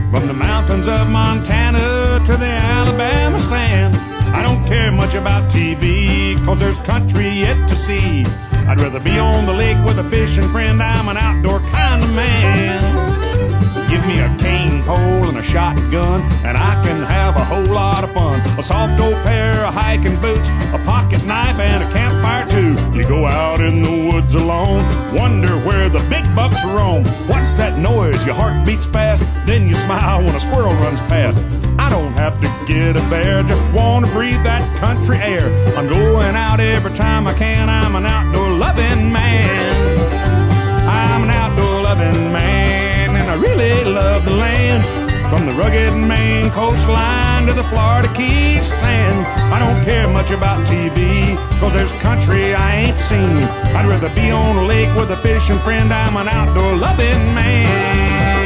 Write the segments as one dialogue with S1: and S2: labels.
S1: From the mountains of Montana to the Alabama sand, I don't care much about TV, 'cause there's country yet to see. I'd rather be on the lake with a fishing friend. I'm an outdoor kind of man. Give me a cane pole and a shotgun, and I can have a whole lot of fun. A soft old pair of hiking boots, a pocket knife, and a campfire too. You go out in the woods alone, wonder where the big bucks roam. What's that noise? Your heart beats fast, then you smile when a squirrel runs past. I don't have to get a bear, just want to breathe that country air. I'm going out every time I can. I'm an outdoor loving man. I'm an outdoor loving man, and I really love the land. From the rugged Maine coastline to the Florida Keys sand. I don't care much about TV, 'cause there's country I ain't seen. I'd rather be on a lake with a fishing friend. I'm an outdoor loving man.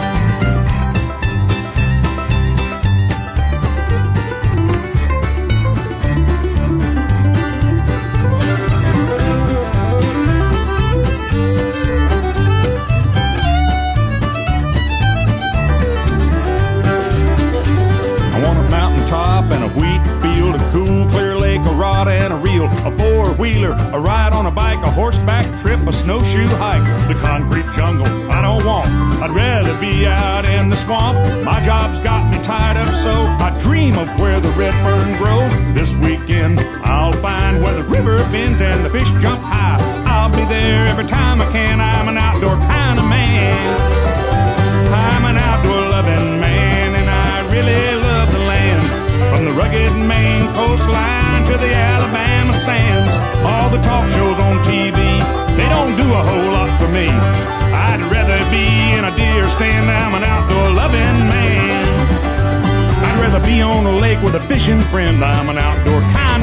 S1: And a wheat field, a cool, clear lake, a rod and a reel, a four-wheeler, a ride on a bike, a horseback trip, a snowshoe hike. The concrete jungle I don't want. I'd rather be out in the swamp. My job's got me tied up, so I dream of where the red fern grows. This weekend I'll find where the river bends and the fish jump high. I'll be there every time I can. I'm an outdoor kind of man. I'm an outdoor loving man, and I really love the land. From the rugged Maine coastline to the Alabama sands. All the talk shows on TV, they don't do a whole lot for me. I'd rather be in a deer stand. I'm an outdoor loving man. I'd rather be on a lake with a fishing friend. I'm an outdoor kind